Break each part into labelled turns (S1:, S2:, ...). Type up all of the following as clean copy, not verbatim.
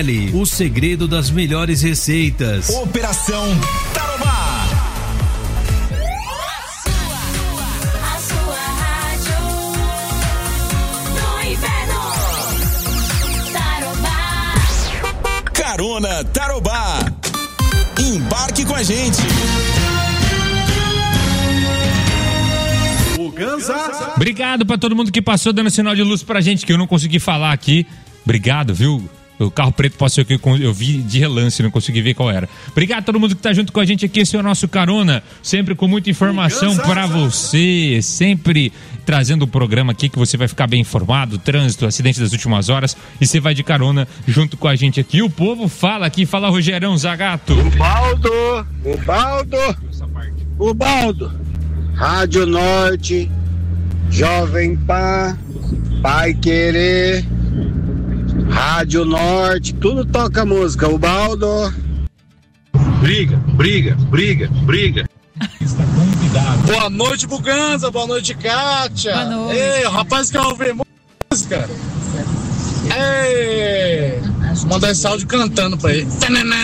S1: O segredo das melhores receitas.
S2: Operação Tarobá.
S3: A sua rádio no inverno. Tarobá.
S2: Carona Tarobá. Embarque com a gente.
S4: Obrigado pra todo mundo que passou dando sinal de luz pra gente, que eu não consegui falar aqui. Obrigado, viu? O carro preto passou aqui, eu vi de relance, não consegui ver qual era. Obrigado a todo mundo que tá junto com a gente aqui, esse é o nosso Carona, sempre com muita informação pra você, sempre trazendo o programa aqui que você vai ficar bem informado, trânsito, acidente das últimas horas, e você vai de carona junto com a gente aqui. O povo fala aqui, fala Rogerão Zagato.
S5: Ubaldo, Rádio Norte, Jovem Pan, Pai Querer, Rádio Norte, tudo toca música, Ubaldo.
S6: Briga.
S5: Boa noite, Buganza, boa noite, Kátia.
S7: Boa noite.
S5: Ei, o rapaz quer ouvir música. Ei, vou mandar esse áudio cantando pra ele.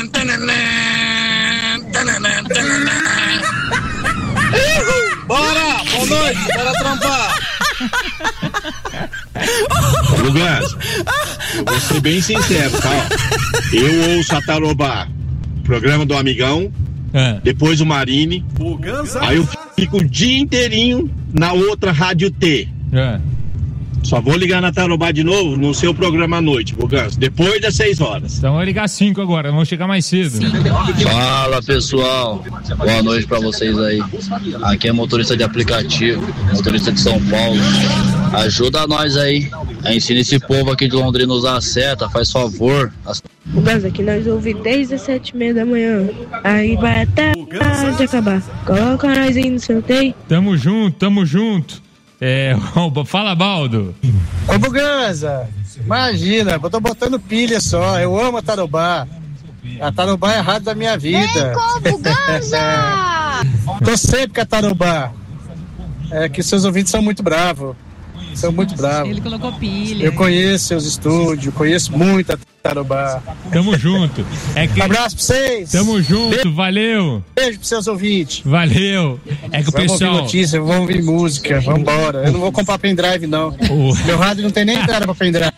S5: Bora, boa noite, bora trampar.
S6: Buganza, eu vou ser bem sincero, tá? Eu ouço a Tarobá, programa do Amigão, depois o Marine, aí eu fico o dia inteirinho na outra Rádio T. Só vou ligar na Tarobá de novo no seu programa à noite, Buganza, depois das 6 horas.
S4: Então vou ligar 5 agora, vamos chegar mais cedo.
S8: Fala, pessoal, boa noite pra vocês aí. Aqui é motorista de aplicativo, motorista de São Paulo. Ajuda nós aí, ensina esse povo aqui de Londrina a usar a seta, faz favor.
S9: Buganza, aqui nós ouvimos desde as 7h30 da manhã, aí vai até de acabar. Coloca nós aí no seu TEI.
S4: Tamo junto. Fala, Baldo.
S5: Ô, Buganza, imagina, eu tô botando pilha só, eu amo a Tarobá. A Tarobá é a rádio da minha vida.
S3: Vem com Buganza!
S5: Tô sempre com a Tarobá. É que seus ouvintes são muito bravos.
S7: Ele colocou pilha.
S5: Eu conheço seus estúdios, conheço muito a Tarobá.
S4: Tamo junto.
S5: Um abraço pra vocês.
S4: Tamo junto, valeu.
S5: Beijo pros seus ouvintes.
S4: Valeu. É que o
S5: vamos
S4: pessoal...
S5: ouvir notícia, vamos ouvir música, vambora. Eu não vou comprar pendrive, não. Meu rádio não tem nem entrada pra pendrive.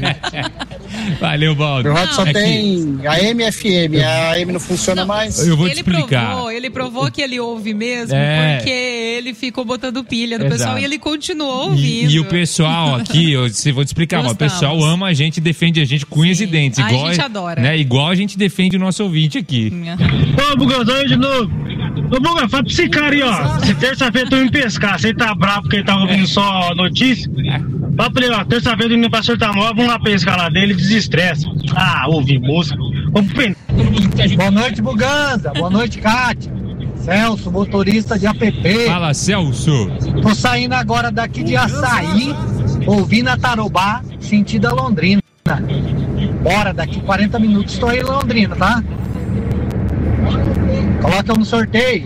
S4: Valeu, Baldo.
S5: Meu rádio só tem AM e FM, a AM não funciona mais.
S4: Eu vou te explicar.
S7: Ele provou que ele ouve mesmo, porque ele ficou botando pilha no pessoal e ele continuou ouvindo.
S4: E o pessoal aqui, vou te explicar, o pessoal ama a gente, defende a gente com unhas e dentes. Igual,
S7: a gente adora.
S4: Né, igual a gente defende o nosso ouvinte aqui.
S10: Ô, Buganza, aí de novo. Ô, Buganza, fala pra esse cara aí, ó. Se terça-feira tu me pescar, você tá bravo porque ele tá ouvindo só notícia? Fala pra ele, ó, terça-feira tu me pra soltar móvel, vamos lá pescar lá dele, desestressa. Ouvir música.
S5: Boa noite, Buganza. Boa noite, Kátia. Celso, motorista de app.
S4: Fala, Celso.
S5: Tô saindo agora daqui de Açaí, ouvindo a Tarobá, sentido a Londrina. Bora, daqui 40 minutos estou aí em Londrina, tá? Coloca eu no sorteio.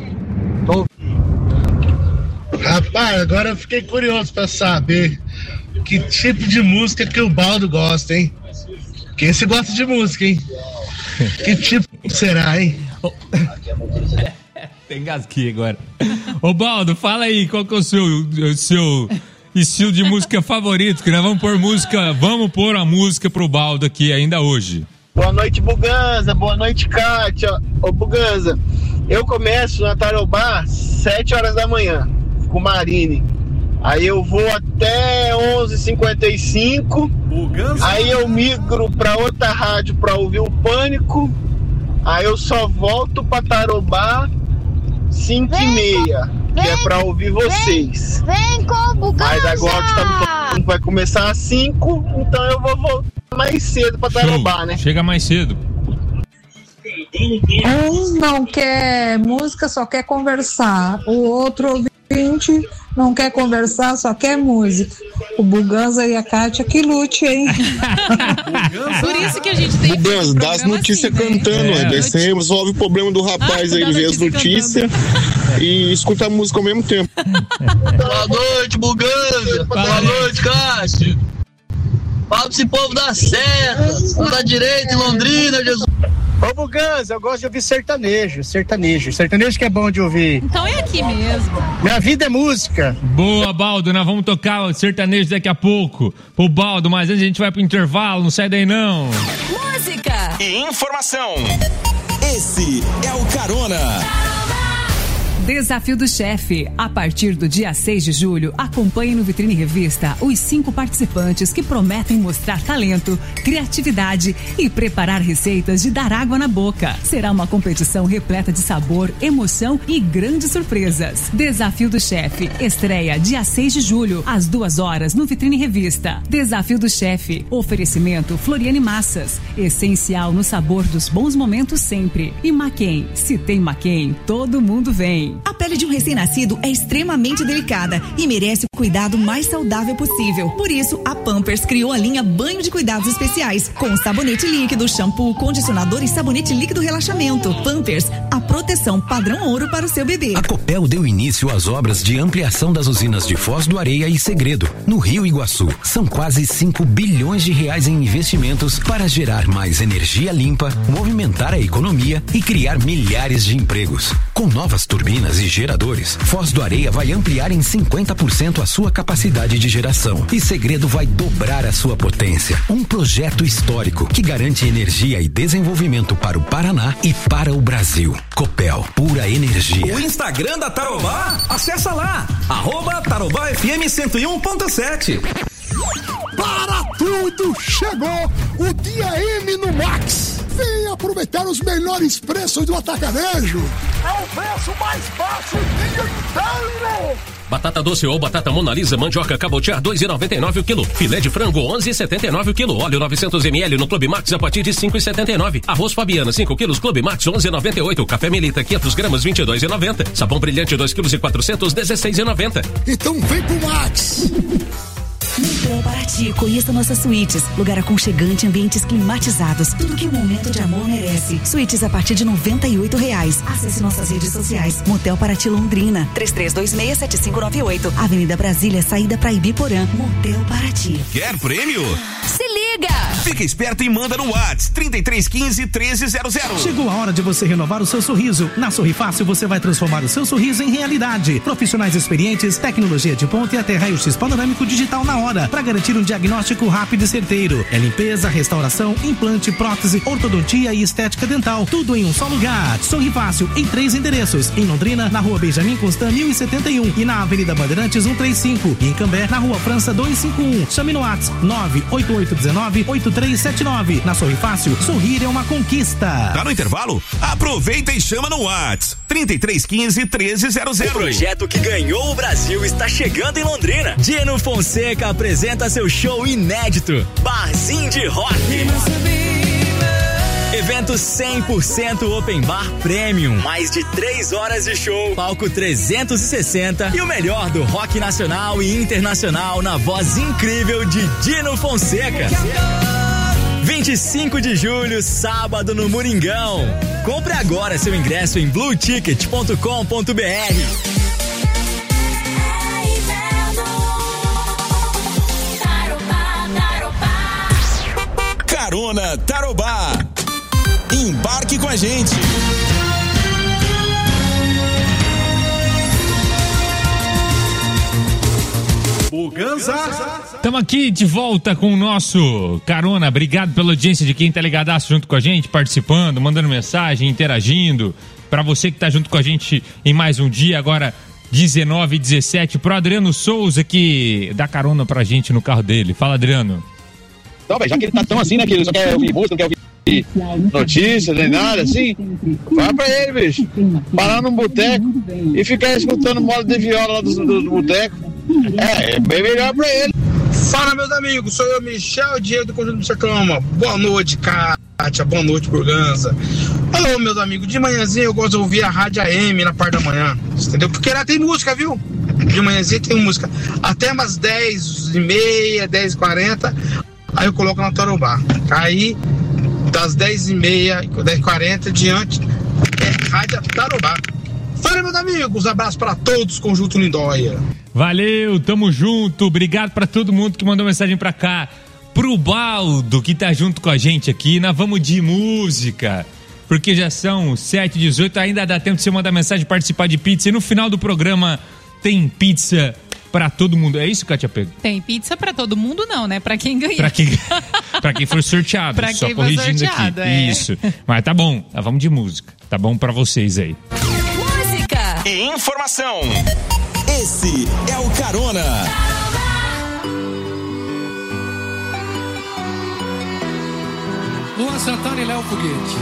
S10: Rapaz, agora eu fiquei curioso pra saber que tipo de música que o Baldo gosta, hein? Quem se gosta de música, hein? Que tipo será, hein?
S4: Tem gasguei agora. Ô, Baldo, fala aí, qual que é o seu estilo de música favorito? Que nós vamos pôr a música pro Baldo aqui ainda hoje.
S5: Boa noite, Buganza. Boa noite, Kátia. Ô, Buganza, eu começo na Tarobá 7 horas da manhã, com o Marine. Aí eu vou até 11h55. Aí eu migro pra outra rádio pra ouvir o Pânico. Aí eu só volto pra Tarobá 5h30, que é pra ouvir vocês.
S3: Vem com Buganza!
S5: Mas agora que tá me falando, vai começar às 5, então eu vou voltar mais cedo pra Tarobá, né?
S4: Chega mais cedo.
S11: Um não quer música, só quer conversar. O outro ouvinte não quer conversar, só quer música. O Buganza e a Kátia que lute, hein?
S7: Por isso que a gente tem
S12: Buganza, dá as notícias assim, cantando, né? Daí você resolve o problema do rapaz aí, ver as notícias e escutar a música ao mesmo tempo.
S8: Boa noite, Buganza. Boa noite, Kátia. Fala pra esse povo dar certo, não dá direito em Londrina, Jesus.
S5: Ô, Buganza, eu gosto de ouvir sertanejo. Sertanejo que é bom de ouvir.
S7: Então é aqui mesmo.
S5: Minha vida é música.
S4: Boa, Baldo, nós vamos tocar o sertanejo daqui a pouco. Pro Baldo, mas antes a gente vai pro intervalo, não sai daí não.
S2: Música e informação. Esse é o Carona.
S13: Desafio do Chefe. A partir do dia 6 de julho, acompanhe no Vitrine Revista os 5 participantes que prometem mostrar talento, criatividade e preparar receitas de dar água na boca. Será uma competição repleta de sabor, emoção e grandes surpresas. Desafio do Chefe. Estreia dia 6 de julho, às 2h, no Vitrine Revista. Desafio do Chefe. Oferecimento Floriane Massas. Essencial no sabor dos bons momentos sempre. E Maquem. Se tem Maquem, todo mundo vem.
S14: A pele de um recém-nascido é extremamente delicada e merece o cuidado mais saudável possível. Por isso, a Pampers criou a linha Banho de Cuidados Especiais, com sabonete líquido, shampoo, condicionador e sabonete líquido relaxamento. Pampers, a proteção padrão ouro para o seu bebê.
S15: A Copel deu início às obras de ampliação das usinas de Foz do Areia e Segredo, no Rio Iguaçu. São quase 5 bilhões de reais em investimentos para gerar mais energia limpa, movimentar a economia e criar milhares de empregos. Com novas turbinas e geradores, Foz do Areia vai ampliar em 50% a sua capacidade de geração e Segredo vai dobrar a sua potência. Um projeto histórico que garante energia e desenvolvimento para o Paraná e para o Brasil. Copel, pura energia.
S16: O Instagram da Tarobá? Acessa lá, @TarobáFM 101.7.
S17: Para tudo, chegou o Dia M no Max. Venha aproveitar os melhores preços do atacarejo. É o preço mais baixo o dia inteiro.
S18: Batata doce ou batata Monalisa, mandioca cabotiá 2,99 o quilo. Filé de frango 11,79 o quilo. Óleo 900 ml no Clube Max a partir de 5,79. Arroz Fabiana 5 quilos Clube Max 11,98. Café Melita 500 gramas 22,90. Sabão brilhante 2 quilos e 400 16,90.
S17: Então vem pro Max.
S14: Motel Paraty, conheça nossas suítes, lugar aconchegante, ambientes climatizados, tudo que um momento de amor merece. Suítes a partir de R$98. Acesse nossas redes sociais. Motel Paraty Londrina, 33267598, Avenida Brasília, saída para Ibiporã. Motel Paraty.
S2: Quer prêmio?
S14: Se liga!
S2: Fica esperto e manda no WhatsApp 3315-1300.
S19: Chegou a hora de você renovar o seu sorriso. Na Sorri Fácil você vai transformar o seu sorriso em realidade. Profissionais experientes, tecnologia de ponta e até raio-x panorâmico digital na hora, para garantir um diagnóstico rápido e certeiro. É limpeza, restauração, implante, prótese, ortodontia e estética dental. Tudo em um só lugar. Sorri Fácil em 3 endereços. Em Londrina, na Rua Benjamin Constant 1071 e na Avenida Bandeirantes 135. E em Cambé, na Rua França 251. Chame no WhatsApp 98819-8379. Na Sorri Fácil, sorrir é uma conquista.
S2: Tá no intervalo? Aproveita e chama no WhatsApp 3315-1300.
S16: O projeto que ganhou o Brasil está chegando em Londrina. Dino Fonseca apresenta seu show inédito, Barzinho de Rock. Evento 100% Open Bar Premium. Mais de 3 horas de show, palco 360 e o melhor do rock nacional e internacional na voz incrível de Dino Fonseca. 25 de julho, sábado no Moringão. Compre agora seu ingresso em blueticket.com.br.
S2: Carona Tarobá. Embarque com a gente.
S4: Estamos aqui de volta com o nosso Carona. Obrigado pela audiência de quem tá ligadaço junto com a gente, participando, mandando mensagem, interagindo. Para você que tá junto com a gente em mais um dia, agora 19h17, pro Adriano Souza que dá carona pra gente no carro dele. Fala, Adriano.
S20: Não, velho, já que ele tá tão assim, né, que ele só quer ouvir música, não quer ouvir notícias, nem nada, assim, vai pra ele, bicho, parar num boteco e ficar escutando moda de viola lá do boteco, é bem melhor pra ele.
S5: Fala, meus amigos, sou eu, Michel Diego do Conjunto do Chaclama. Boa noite, Kátia, boa noite, Burganza. Alô, meus amigos, de manhãzinha eu gosto de ouvir a rádio AM na parte da manhã, entendeu? Porque lá tem música, viu? De manhãzinha tem música, até umas 10h30, 10h40, aí eu coloco na Tarobá. Aí, das 10h30, 10h40 diante, é Rádio Tarobá. Fala, meus amigos, abraço para todos, Conjunto Lindóia.
S4: Valeu, tamo junto, obrigado pra todo mundo que mandou mensagem pra cá. pro Baldo, que tá junto com a gente aqui. Nós vamos de música, porque já são 7h18, ainda dá tempo de você mandar mensagem, participar de pizza. E no final do programa tem pizza pra todo mundo. É isso, Kátia Pego?
S7: Tem pizza pra todo mundo não, né? Pra quem ganhar.
S4: Pra quem for sorteado.
S7: Pra
S4: só
S7: quem for
S4: corrigindo
S7: sorteado,
S4: aqui.
S7: é.
S4: Isso. Mas tá bom, nós vamos de música. Tá bom pra vocês aí.
S2: Música e informação. Esse é o Carona.
S21: Luan Santana e Léo Foguete.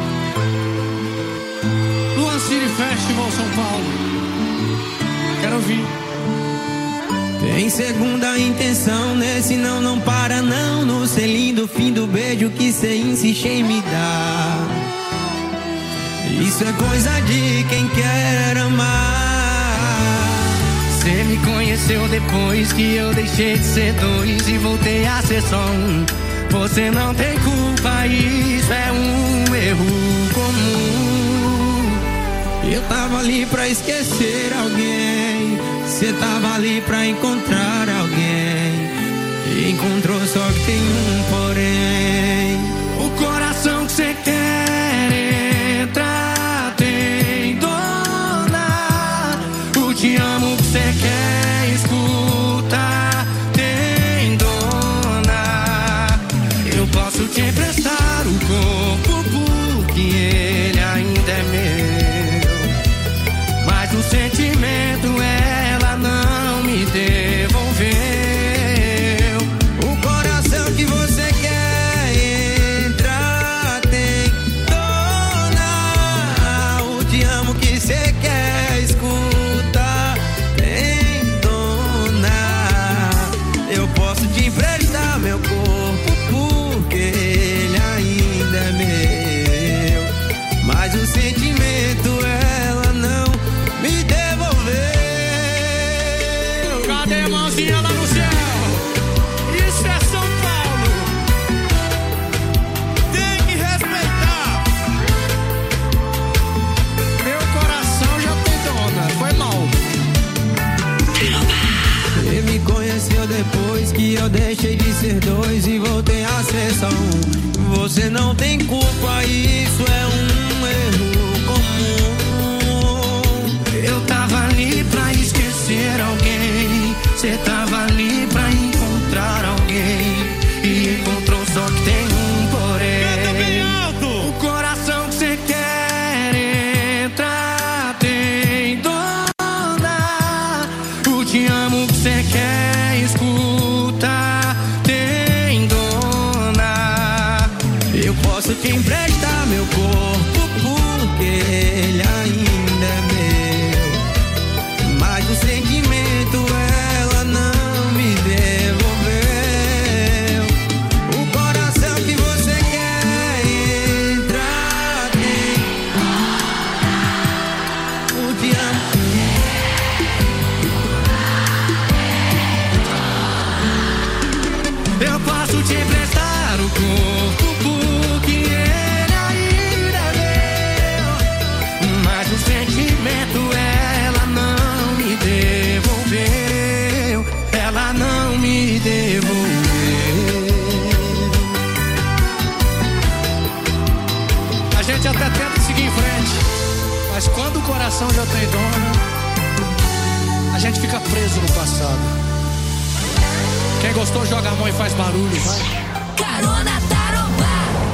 S21: Luan City Festival São Paulo. Quero ouvir.
S22: Tem segunda intenção, nesse não para não. No selinho do fim do beijo que cê insiste em me dar. Isso é coisa de quem quer amar. Cê me conheceu depois que eu deixei de ser dois e voltei a ser só um. Você não tem culpa, isso é um erro comum. Eu tava ali pra esquecer alguém, cê tava ali pra encontrar alguém. E encontrou, só que tem um porém. O coração que cê quer entrar tem dona. O te amo que cê quer escutar tem dona. Eu posso te emprestar o corpo porque ele ainda é meu, mas o sentimento ela não me devolveu. O coração que você quer entrar tem dona. O te amo que você quer escutar tem dona. Eu posso te emprestar meu corpo porque ele ainda é meu, mas o sentimento ela não me devolveu. Cadê a mãozinha lá no céu? Isso é São Paulo. Tem que respeitar. Meu coração já tem dona. Foi mal. Você me conheceu depois que eu deixei de ser dois e voltei a ser só um. Você não tem culpa, isso é um erro comum. Eu tava ali pra esquecer alguém, cê tava ali pra encontrar alguém. E encontrou, só que tem um porém. Canta bem alto. O coração que cê quer entrar tem dona. O te amo que cê quer escutar tem dona. Eu posso te emprestar meu corpo porque ele ainda é meu, mas o sentimento ela não me devolveu. O coração que você quer entrar tem o te amo. Eu posso te emprestar o corpo porque ele ainda é meu, mas o sentimento ela não me devolveu. Ela não me devolveu. A gente até tenta seguir em frente, mas quando o coração já tem dono, a gente fica preso no passado. Quem gostou joga a mão e faz barulho, vai.
S2: Carona Tarobá.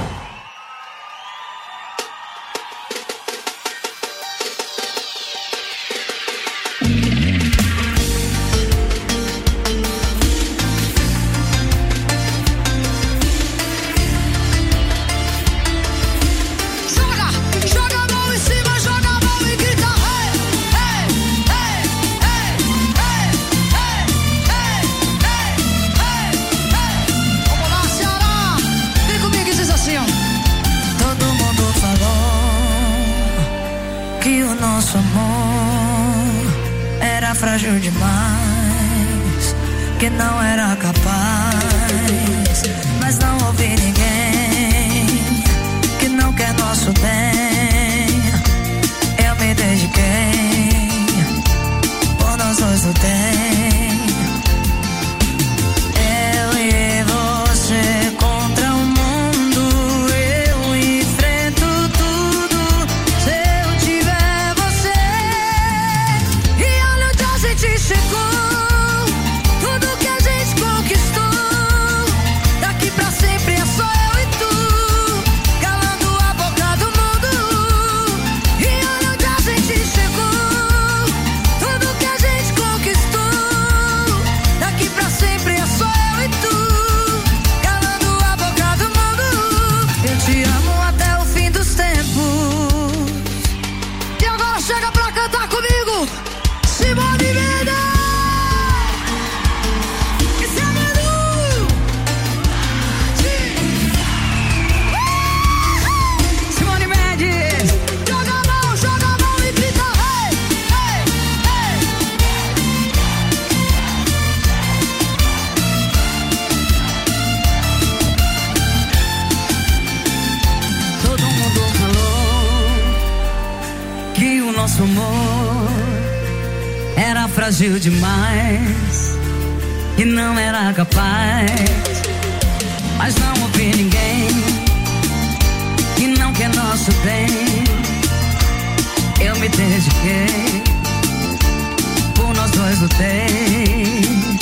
S3: Joga, joga a mão em cima, joga a mão e grita. Hey, hey, hey, hey, hey, hey, hey, hey, hey, hey. Vamos lá, Ceará. Vem comigo e diz assim, ó.
S22: Todo mundo falou que o nosso amor era frágil demais, que não era capaz, mas não ouvi ninguém que não quer nosso bem. Eu me dediquei, por nós dois lutei. Eu e você nosso amor era frágil demais e não era capaz. Mas não houve ninguém que não quer nosso bem. Eu me dediquei, por nós dois lutei.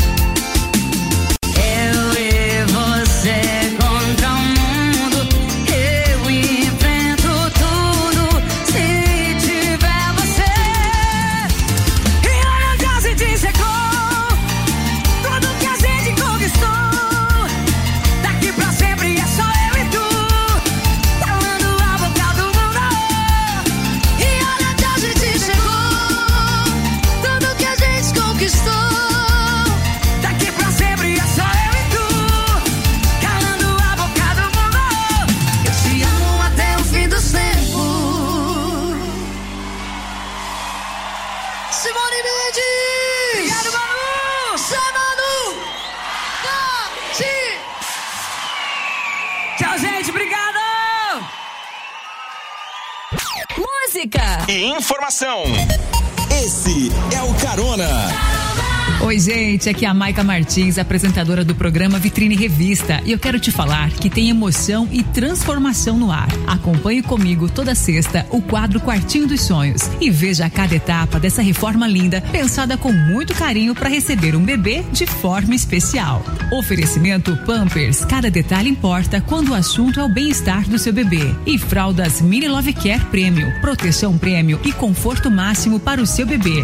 S22: Eu e você contra o mundo. Eu enfrento tudo se tiver você. E olha onde a gente chegou, tudo que a gente conquistou. Daqui pra sempre é só eu e tu, calando a boca do mundo.
S3: E olha onde a gente chegou, tudo que a gente conquistou.
S22: Daqui pra sempre é só eu e tu, calando a boca do mundo.
S3: Eu te amo até o fim dos tempos. Simone Mendes.
S22: Obrigado, Manu.
S3: Zé Manu.
S22: Tchau, gente. Obrigado.
S2: Música e informação. Esse é o Carona.
S13: Oi, gente, aqui é a Maica Martins, apresentadora do programa Vitrine Revista, e eu quero te falar que tem emoção e transformação no ar. Acompanhe comigo toda sexta o quadro Quartinho dos Sonhos e veja cada etapa dessa reforma linda, pensada com muito carinho para receber um bebê de forma especial. Oferecimento Pampers, cada detalhe importa quando o assunto é o bem-estar do seu bebê. E fraldas Mini Love Care Premium, proteção premium e conforto máximo para o seu bebê.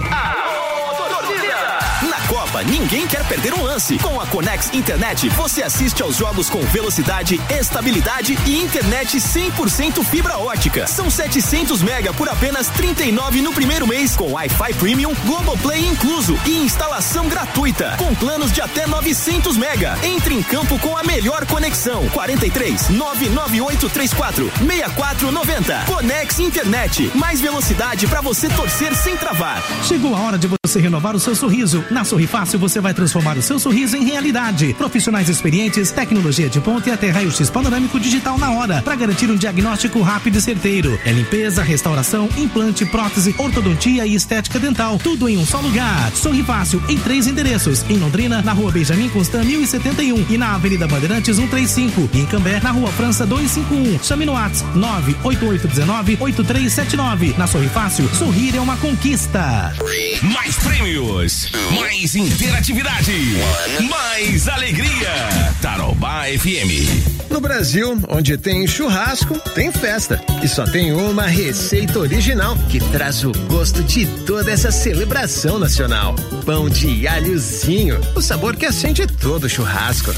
S1: Na Copa, ninguém quer perder um lance. Com a Conex Internet, você assiste aos jogos com velocidade, estabilidade e internet 100% fibra ótica. São 700 mega por apenas R$39 no primeiro mês, com Wi-Fi Premium, Globoplay incluso e instalação gratuita, com planos de até 900 mega. Entre em campo com a melhor conexão. 43 99834 6490. Conex Internet, mais velocidade para você torcer sem travar.
S19: Chegou a hora de você renovar o seu sorriso. Na Sorri Fácil você vai transformar o seu sorriso em realidade. Profissionais experientes, tecnologia de ponta e até raio-x panorâmico digital na hora, para garantir um diagnóstico rápido e certeiro. É limpeza, restauração, implante, prótese, ortodontia e estética dental. Tudo em um só lugar. Sorri Fácil em 3 endereços. Em Londrina, na Rua Benjamin Constant 1071 e na Avenida Bandeirantes 135. E em Cambé, na Rua França 251. Chame no WhatsApp 98819-8379. Na Sorri Fácil, sorrir é uma conquista.
S2: Mais prêmios, mais interatividade, mais alegria. Tarobá FM.
S6: No Brasil, onde tem churrasco, tem festa. E só tem uma receita original que traz o gosto de toda essa celebração nacional. Pão de alhozinho, o sabor que acende todo churrasco.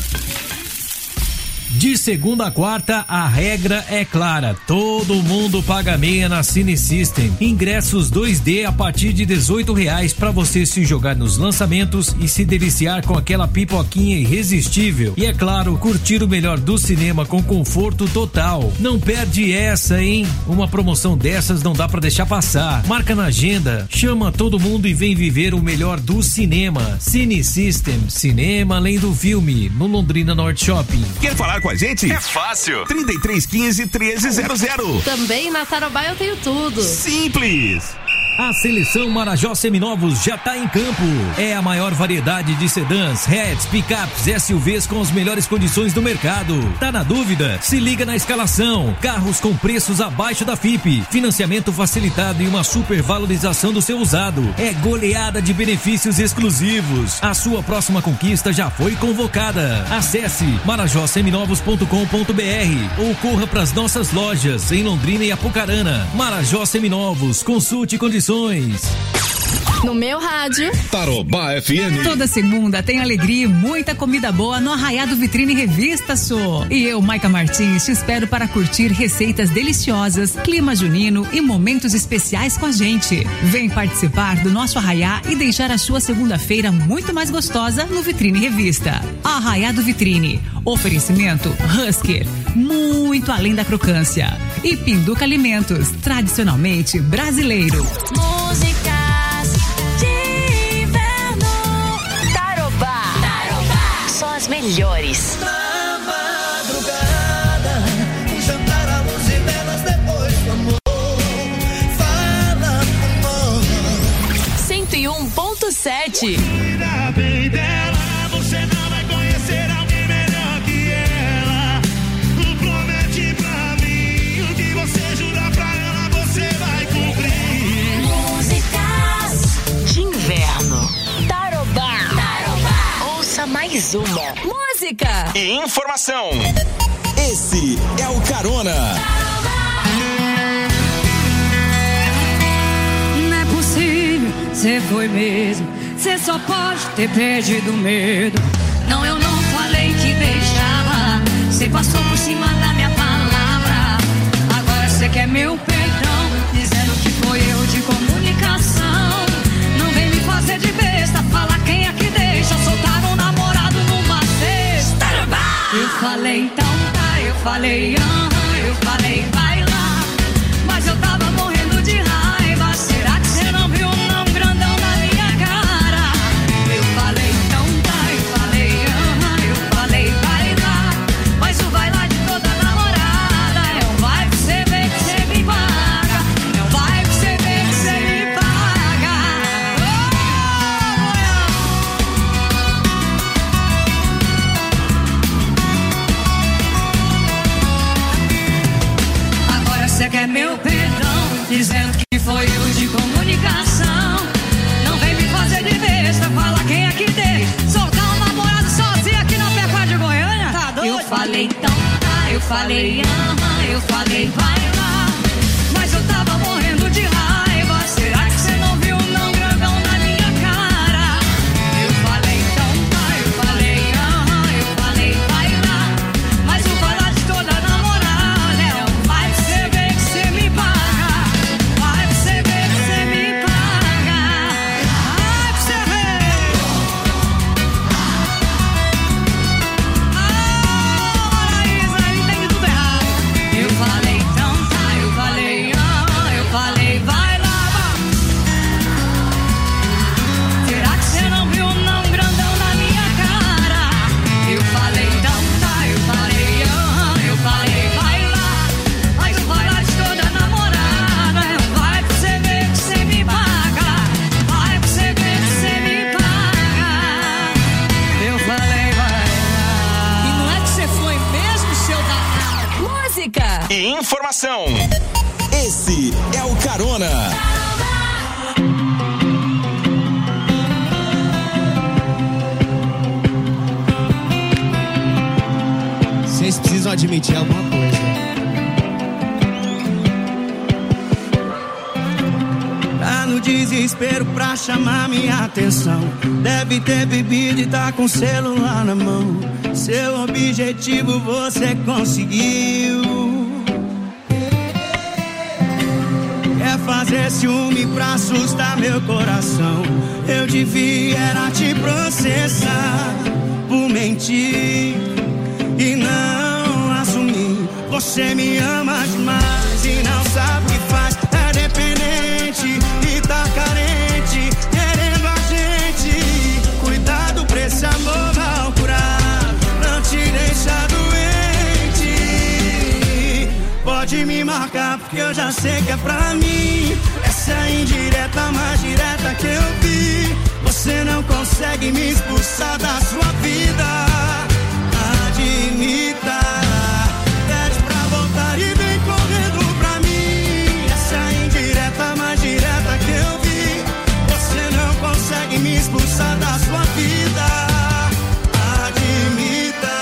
S23: De segunda a quarta, a regra é clara. Todo mundo paga meia na Cine System. Ingressos 2D a partir de R$18 para você se jogar nos lançamentos e se deliciar com aquela pipoquinha irresistível. E é claro, curtir o melhor do cinema com conforto total. Não perde essa, hein? Uma promoção dessas não dá para deixar passar. Marca na agenda, chama todo mundo e vem viver o melhor do cinema. Cine System, cinema além do filme, no Londrina Norte Shopping.
S2: Quer falar com a gente? É fácil. 3315-1300.
S24: Também na Tarobá eu tenho tudo.
S2: Simples.
S23: A seleção Marajó Seminovos já está em campo. É a maior variedade de sedãs, hatches, picapes, SUVs com as melhores condições do mercado. Tá na dúvida? Se liga na escalação. Carros com preços abaixo da FIPE, financiamento facilitado e uma super valorização do seu usado. É goleada de benefícios exclusivos. A sua próxima conquista já foi convocada. Acesse marajoseminovos.com.br ou corra para as nossas lojas em Londrina e Apucarana. Marajó Seminovos, consulte condições.
S24: No meu rádio,
S2: Tarobá FM.
S13: Toda segunda tem alegria e muita comida boa no Arraiado Vitrine Revista, sou. E eu, Maica Martins, te espero para curtir receitas deliciosas, clima junino e momentos especiais com a gente. Vem participar do nosso arraiá e deixar a sua segunda-feira muito mais gostosa no Vitrine Revista. Arraiado Vitrine. Oferecimento Husker, muito além da crocância. E Pinduca Alimentos, tradicionalmente brasileiro.
S24: músicas de inverno. Tarobá. Tarobá. Só as melhores.
S22: Na madrugada, um jantar à luz e velas depois do amor. Fala pro
S24: Internet.
S22: Cuida bem dela, você não vai conhecer alguém melhor que ela. Promete pra mim o que você jurar pra ela, você vai cumprir.
S24: Músicas de inverno. Tarobá. Ouça mais uma. Música
S1: e informação. Esse é o Carona.
S9: Não é possível, você foi mesmo. Você só pode ter perdido o medo. Não, eu não falei que deixava. Você passou por cima da minha palavra. Agora você quer meu perdão, dizendo que foi eu de comunicação. Não vem me fazer de besta, falar quem é que deixa soltar um namorado numa sexta. Eu falei então tá, eu falei eu falei vai lá. Mas eu tava morrendo de raiva. Será que você não viu um não grandão na minha cara? Eu falei então tá, eu falei eu falei vai lá. Mas o vai lá de toda namorada é um vai pra você ver que você me paga. É um vai pra você ver que você me paga. Agora você quer meu perdão, dizendo que foi eu de comunicação. Não vem me fazer de besta, fala quem é que tem. Soltar um namorado sozinho aqui na Pecuária de Goiânia? Tá doido? Eu falei então tá, eu falei eu falei vai lá. Mas eu tava morrendo de raiva. Será que você não viu um não grandão na minha cara? Eu falei então tá, eu falei vai lá. Mas o vai lá de toda namorada é um vai pra você ver que você me paga. Vai pra você ver que você me paga. Vai pra você ver. Maraísa, ele tem tudo errado. Eu falei então tá, eu falei vai lá. Será que você não viu um não grandão na minha cara? Eu falei então tá, eu falei vai lá. Mas o vai lá de toda namorada é um vai pra você ver que você me paga. Vai pra você ver que você me paga. Eu falei vai lá. E não é que você foi mesmo, seu danado?
S24: Música
S1: e informação. Esse é o Carona.
S10: Vocês precisam admitir alguma coisa.
S22: Tá no desespero pra chamar minha atenção. Deve ter bebido e tá com o celular na mão. Seu objetivo você conseguiu. Quer fazer ciúme pra assustar meu coração. Eu devia era te processar por mentir e não assumir. Você me ama demais e não sabe o que faz. É dependente e tá carente, querendo a gente. Cuidado pra esse amor mal curado, não te deixa doente. Pode me marcar porque eu já sei que é pra mim. Essa é a indireta mais direta que eu vi. Você não consegue me expulsar da sua vida. Admita, pede pra voltar e vem correndo pra mim. Essa é a indireta mais direta que eu vi. Você não consegue me expulsar da sua vida. Admita.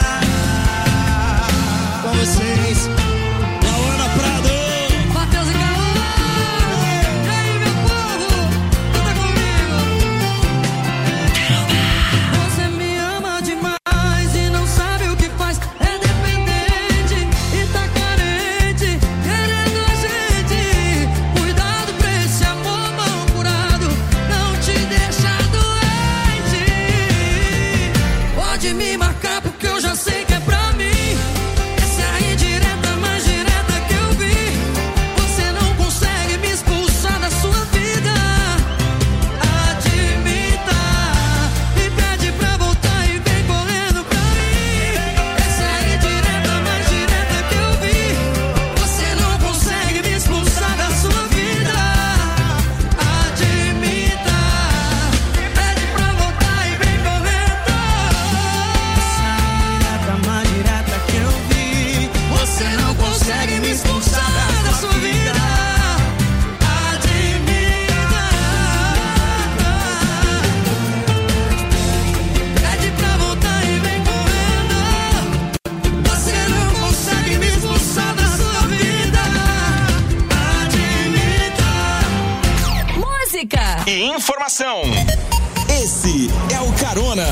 S10: Com vocês, Lauana Prado.
S9: Matheus e Caô. E aí, meu povo, canta comigo. Você me ama demais e
S22: sua vida. Admita. Pede pra voltar e vem correndo. Você não consegue me expulsar da sua vida. Admita.
S24: Música
S2: e informação. Esse é o Carona.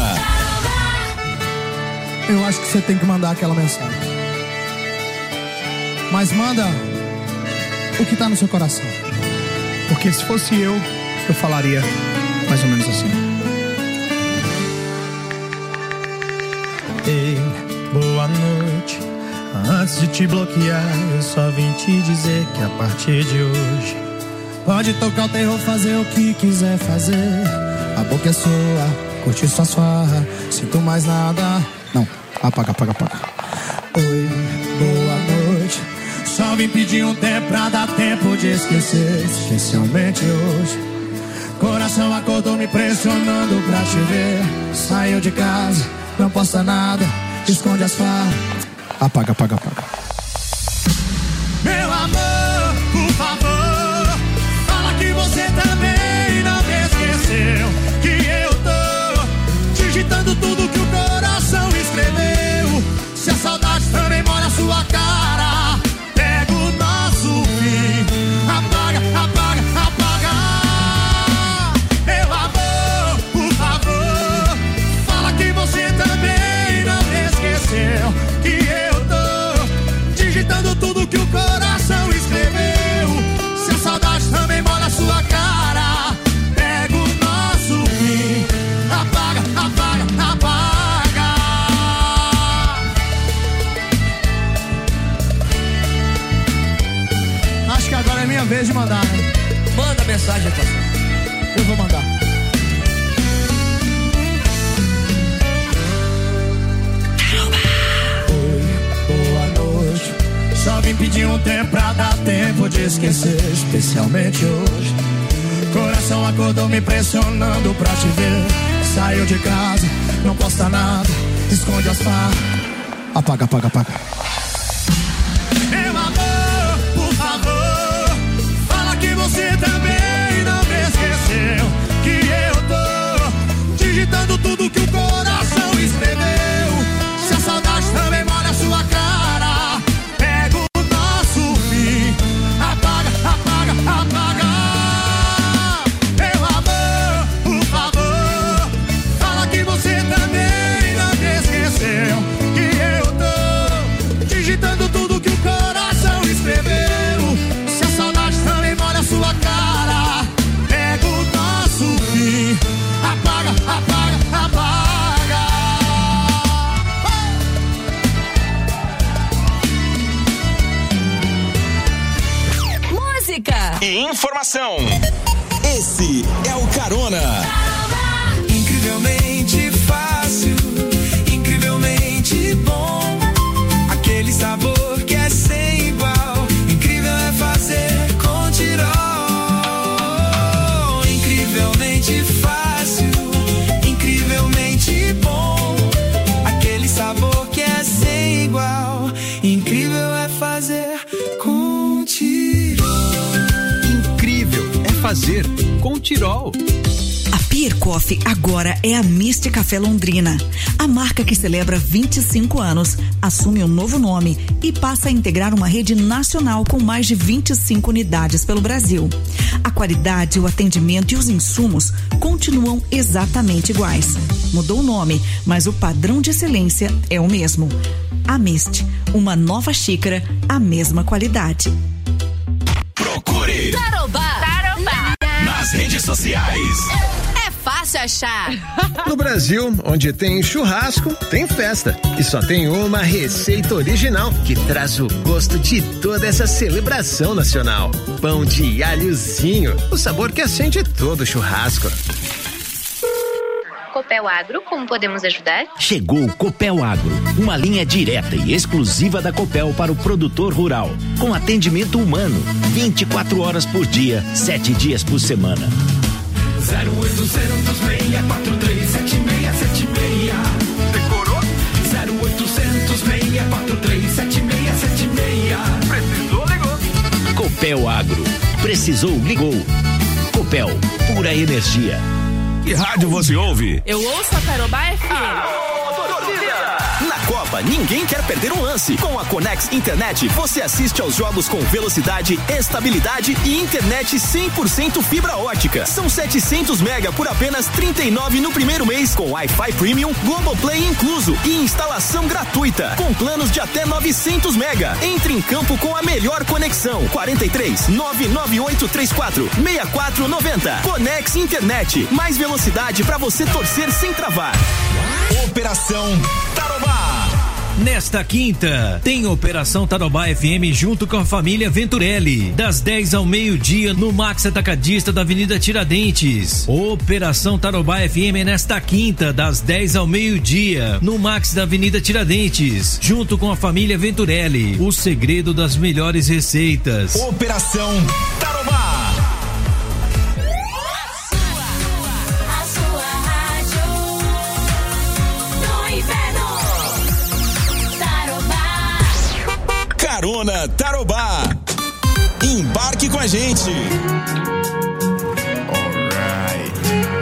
S8: Eu acho que você tem que mandar aquela mensagem. Mas manda o que tá no seu coração. Porque se fosse eu falaria mais ou menos assim.
S22: Ei, boa noite. Antes de te bloquear, eu só vim te dizer que a partir de hoje pode tocar o terror, fazer o que quiser fazer. A boca é sua, curte sua farra. Sinto mais nada. Não, apaga. Oi, boa noite. Só vim pedir um tempo pra dar tempo de esquecer. Especialmente hoje. Coração acordou me pressionando pra te ver. Saiu de casa, não posta nada. Esconde as farras. Apaga. Meu amor, por favor, fala que você também não me esqueceu. Que eu tô digitando tudo que o coração escreveu. Se a saudade também mora na sua cara, pega o nosso fim. Apaga. Meu amor, por favor, fala que você também não me esqueceu. Que eu tô digitando tudo que o coração escreveu. Se a saudade também mora na sua cara, pega o nosso fim. Apaga. Acho que agora é minha vez de mandar, né? Manda mensagem, pastor. Eu vou mandar. Oi, boa noite. Só vim pedir um tempo pra dar tempo de esquecer. Especialmente hoje. Coração acordou me pressionando pra te ver. Saiu de casa, não posta nada. Esconde as farras. Apaga. Meu amor, por favor, fala que você também não me esqueceu. Que eu tô digitando tudo que o coração escreveu. Se a saudade também mora na sua cara, pega o nosso fim. Apaga. Meu amor, por favor, fala que você também não me esqueceu. Que eu tô digitando tudo que o coração escreveu. Se a saudade também mora na sua cara, pega o nosso fim. Apaga.
S24: Música
S2: e informação. Esse é o Carona.
S22: Incrivelmente fácil, incrivelmente bom. Aquele sabor que é sem igual. Incrível é fazer com Tirol. Incrivelmente fácil, incrivelmente bom. Aquele sabor que é sem igual. Incrível é fazer com Tirol.
S1: Incrível é fazer com Tirol.
S14: A Pier Coffee agora é a Mist Café Londrina. A marca que celebra 25 anos assume um novo nome e passa a integrar uma rede nacional com mais de 25 unidades pelo Brasil. A qualidade, o atendimento e os insumos continuam exatamente iguais. Mudou o nome, mas o padrão de excelência é o mesmo. A Mist, uma nova xícara, a mesma qualidade.
S2: Procure
S24: Tarobá
S2: nas redes sociais.
S24: É fácil achar.
S6: No Brasil, onde tem churrasco, tem festa. E só tem uma receita original que traz o gosto de toda essa celebração nacional. Pão de alhozinho, o sabor que acende todo churrasco.
S11: Copel Agro, como podemos ajudar?
S12: Chegou o Copel Agro, uma linha direta e exclusiva da Copel para o produtor rural, com atendimento humano, 24 horas por dia, 7 dias por semana.
S22: 0800 643 7676. Decorou? 0800 643 7676. Precisou, ligou.
S12: Copel Agro. Precisou, ligou. Copel, pura energia.
S2: Que rádio você ouve?
S24: Eu ouço a Tarobá FM.
S1: Na Copa, ninguém quer perder um lance. Com a Conex Internet, você assiste aos jogos com velocidade, estabilidade e internet 100% fibra ótica. São 700 mega por apenas R$39 no primeiro mês, com Wi-Fi Premium, Globoplay incluso e instalação gratuita, com planos de até 900 mega. Entre em campo com a melhor conexão. 43 99834 6490. Conex Internet, mais velocidade para você torcer sem travar.
S2: Operação Tarobá.
S23: Nesta quinta, tem Operação Tarobá FM junto com a família Venturelli, das 10 ao meio-dia no Max Atacadista da Avenida Tiradentes. Operação Tarobá FM nesta quinta, das 10 ao meio-dia no Max da Avenida Tiradentes, junto com a família Venturelli. O segredo das melhores receitas.
S2: Operação Tarobá. Carona Tarobá. Embarque com a gente. Alright.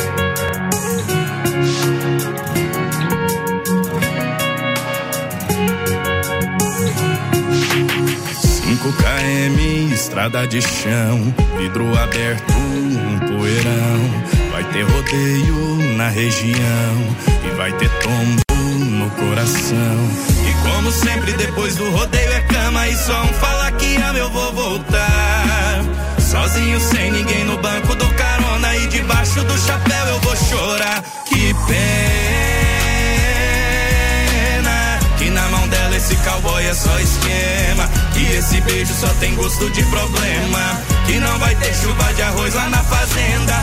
S15: 5 km, estrada de chão, vidro aberto, um poeirão. Vai ter rodeio na região e vai ter tombo no coração. E como sempre depois do rodeio é cama e só um fala que ama, eu vou voltar. Sozinho sem ninguém no banco do carona e debaixo do chapéu eu vou chorar. Que pena que na mão dela esse cowboy é só esquema, que esse beijo só tem gosto de problema, que não vai ter chuva de arroz lá na fazenda.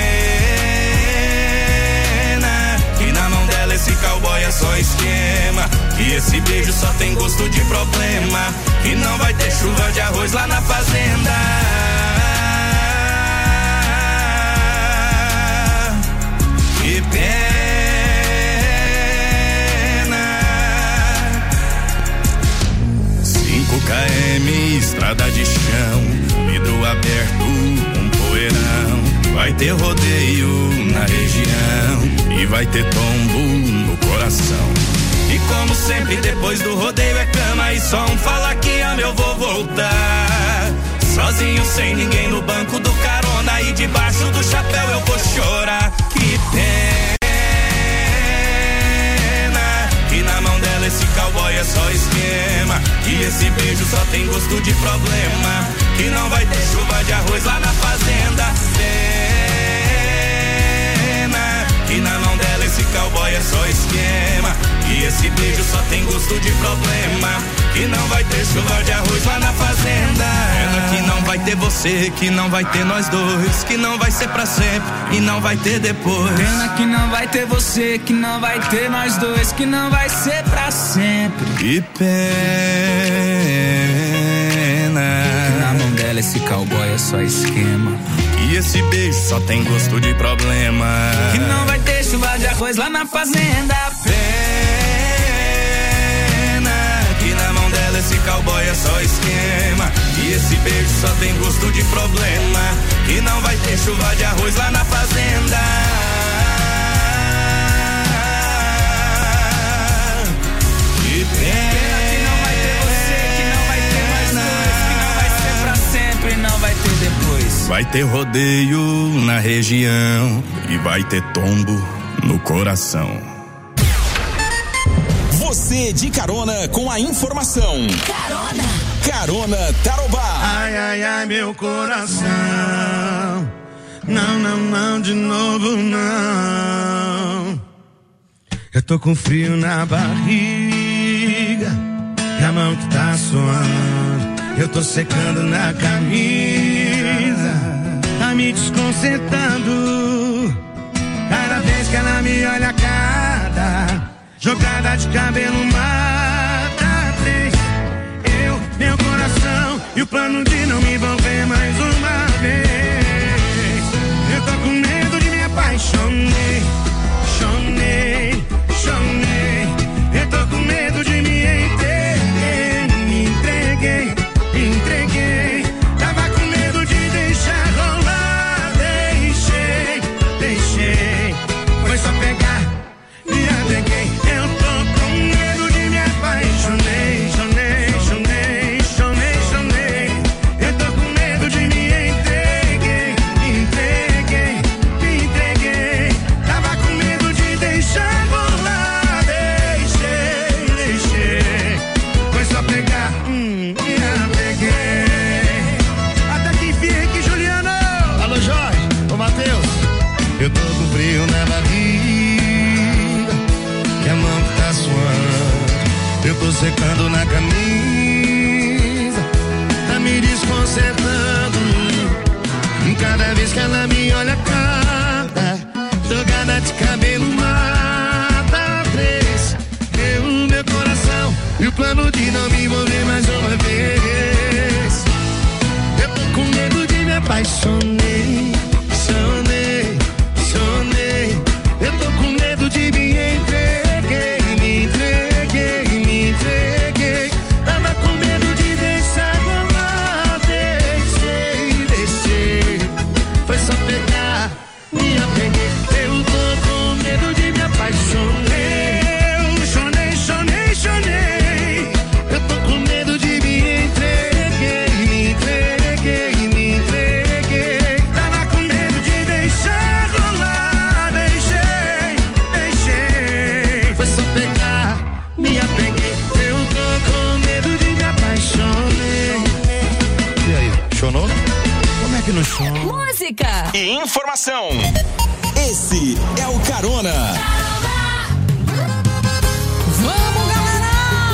S15: Que na mão dela esse cowboy é só esquema, que esse beijo só tem gosto de problema, que não vai ter chuva de arroz lá na fazenda. Que pena. 5 km, estrada de chão, vidro aberto, um poeirão. Vai ter rodeio na região e vai ter tombo no coração. E como sempre depois do rodeio é cama e só um fala que ama, eu vou voltar. Sozinho sem ninguém no banco do carona e debaixo do chapéu eu vou chorar. Que pena que na mão dela esse cowboy é só esquema, que esse beijo só tem gosto de problema, que não vai ter chuva de arroz lá na fazenda. Que na mão dela esse cowboy é só esquema, que esse beijo só tem gosto de problema, que não vai ter chuva de arroz lá na fazenda. Pena que não vai ter você, que não vai ter nós dois, que não vai ser pra sempre e não vai ter depois.
S22: Pena que não vai ter você, que não vai ter nós dois, que não vai ser pra sempre.
S15: Que pena
S22: que na mão dela esse cowboy é só esquema,
S15: e esse beijo só tem gosto de problema,
S22: que não vai ter chuva de arroz lá na fazenda.
S15: Pena que na mão dela esse cowboy é só esquema, e esse beijo só tem gosto de problema, que não vai ter chuva de arroz lá na fazenda. Que pena
S22: que não vai ter você, que não vai ter mais dois, que não vai ser pra sempre e não vai ter depois.
S15: Vai ter rodeio na região e vai ter tombo no coração.
S2: Você de carona com a informação. Carona Tarobá.
S10: Ai, ai, ai, meu coração. Não, não, não, de novo não. Eu tô com frio na barriga e a mão que tá suando. Eu tô secando na camisa, tá me desconcertando. Cada vez que ela me olha, cada jogada de cabelo mata 3. Eu, meu coração e o plano de não me envolver mais uma vez. Eu tô com medo de me apaixonei, chonei. Eu tô com medo de me entreguei. Da secando na camisa, tá me desconcertando. Cada vez que ela me olha, cada jogada de cabelo mata três. Meu coração e o plano de não me envolver mais uma vez. Eu tô com medo de me apaixonei, sonei. Eu tô com medo de me entreguei. Tava com medo de deixar rolar, deixei. Foi só pegar, me apeguei. Eu tô com medo de me apaixonei. Eu tô com medo de me entreguei. Tava com medo de deixar rolar, deixei. Foi só pegar, me apeguei. Eu tô com medo de me apaixonei. E aí, chonou? Como é que não chora?
S13: Música
S2: e informação. Esse é o Carona.
S13: Vamos, galera!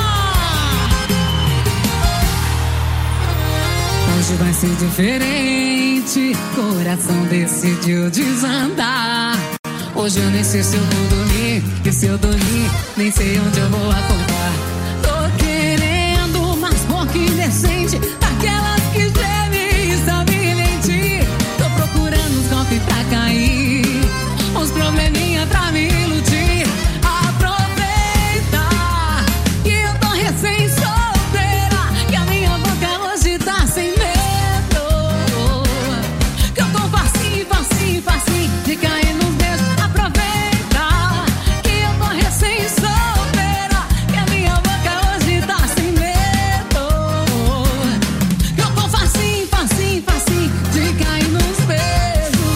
S13: Hoje vai ser diferente. Coração decidiu desandar. Hoje eu nem sei se eu vou dormir. E se eu dormir, nem sei onde eu vou acordar. Tô querendo umas boca indecente, daquelas que gemem e sabem mentir. Tô procurando uns golpes pra cair, uns probleminha pra me iludir. Aproveita que eu tô recém-solteira, que a minha boca hoje tá sem medo, que eu tô facinho de cair nos beijos. Aproveita que eu tô recém-solteira, que a minha boca hoje tá sem medo, que eu tô facinho de cair nos beijos.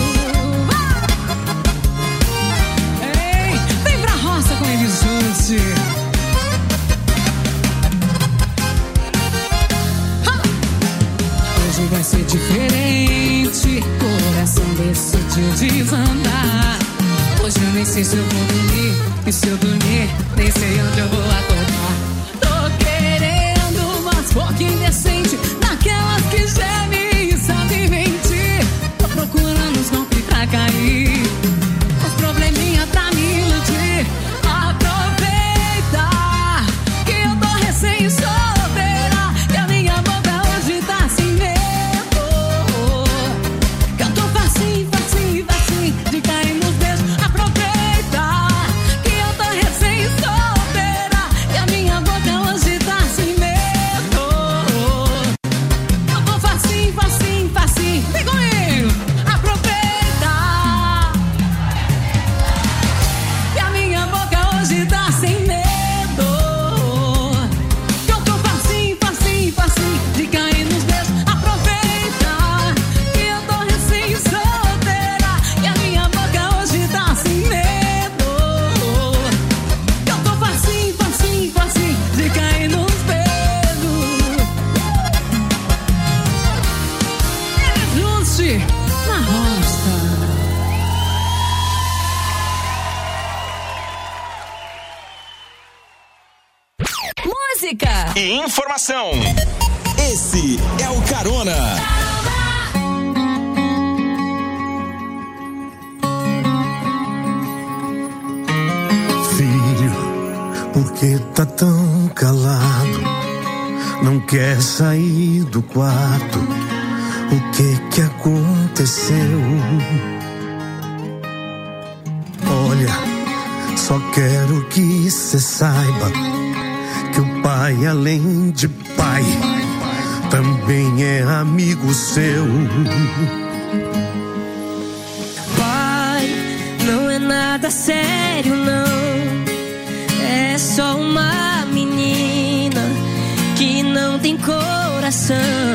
S13: Ei, vem pra roça com ele, Juste. Hoje vai ser diferente. Coração decidiu desandar. Hoje eu nem sei se eu vou dormir. E se eu dormir, nem sei onde eu vou acordar. Tô querendo umas boca indecente, daquelas que gemem e sabem mentir. Tô procurando uns golpes pra cair, uns probleminha pra me iludir. Aproveita que eu tô recém-solteira, que a minha boca hoje tá sem medo, que eu tô facinho de cair nos beijos. Aproveita que eu tô recém-solteira, que a minha boca hoje tá sem medo, que eu tô facinho, vem comigo. Aproveita que a minha boca hoje tá sem medo, que eu tô facinho de cair nos beijos. Aproveita que eu tô recém-solteira, que a minha boca hoje tá sem medo, que eu tô facinho de cair nos beijos. Juste na roça. Música
S2: E informação. Esse é o Carona.
S10: Filho, por que tá tão calado? Não quer sair do quarto? O que aconteceu? Olha, só quero que cê saiba que o pai, além de pai, também é amigo seu.
S22: Pai, não é nada sério, não. É só uma menina que não tem coração.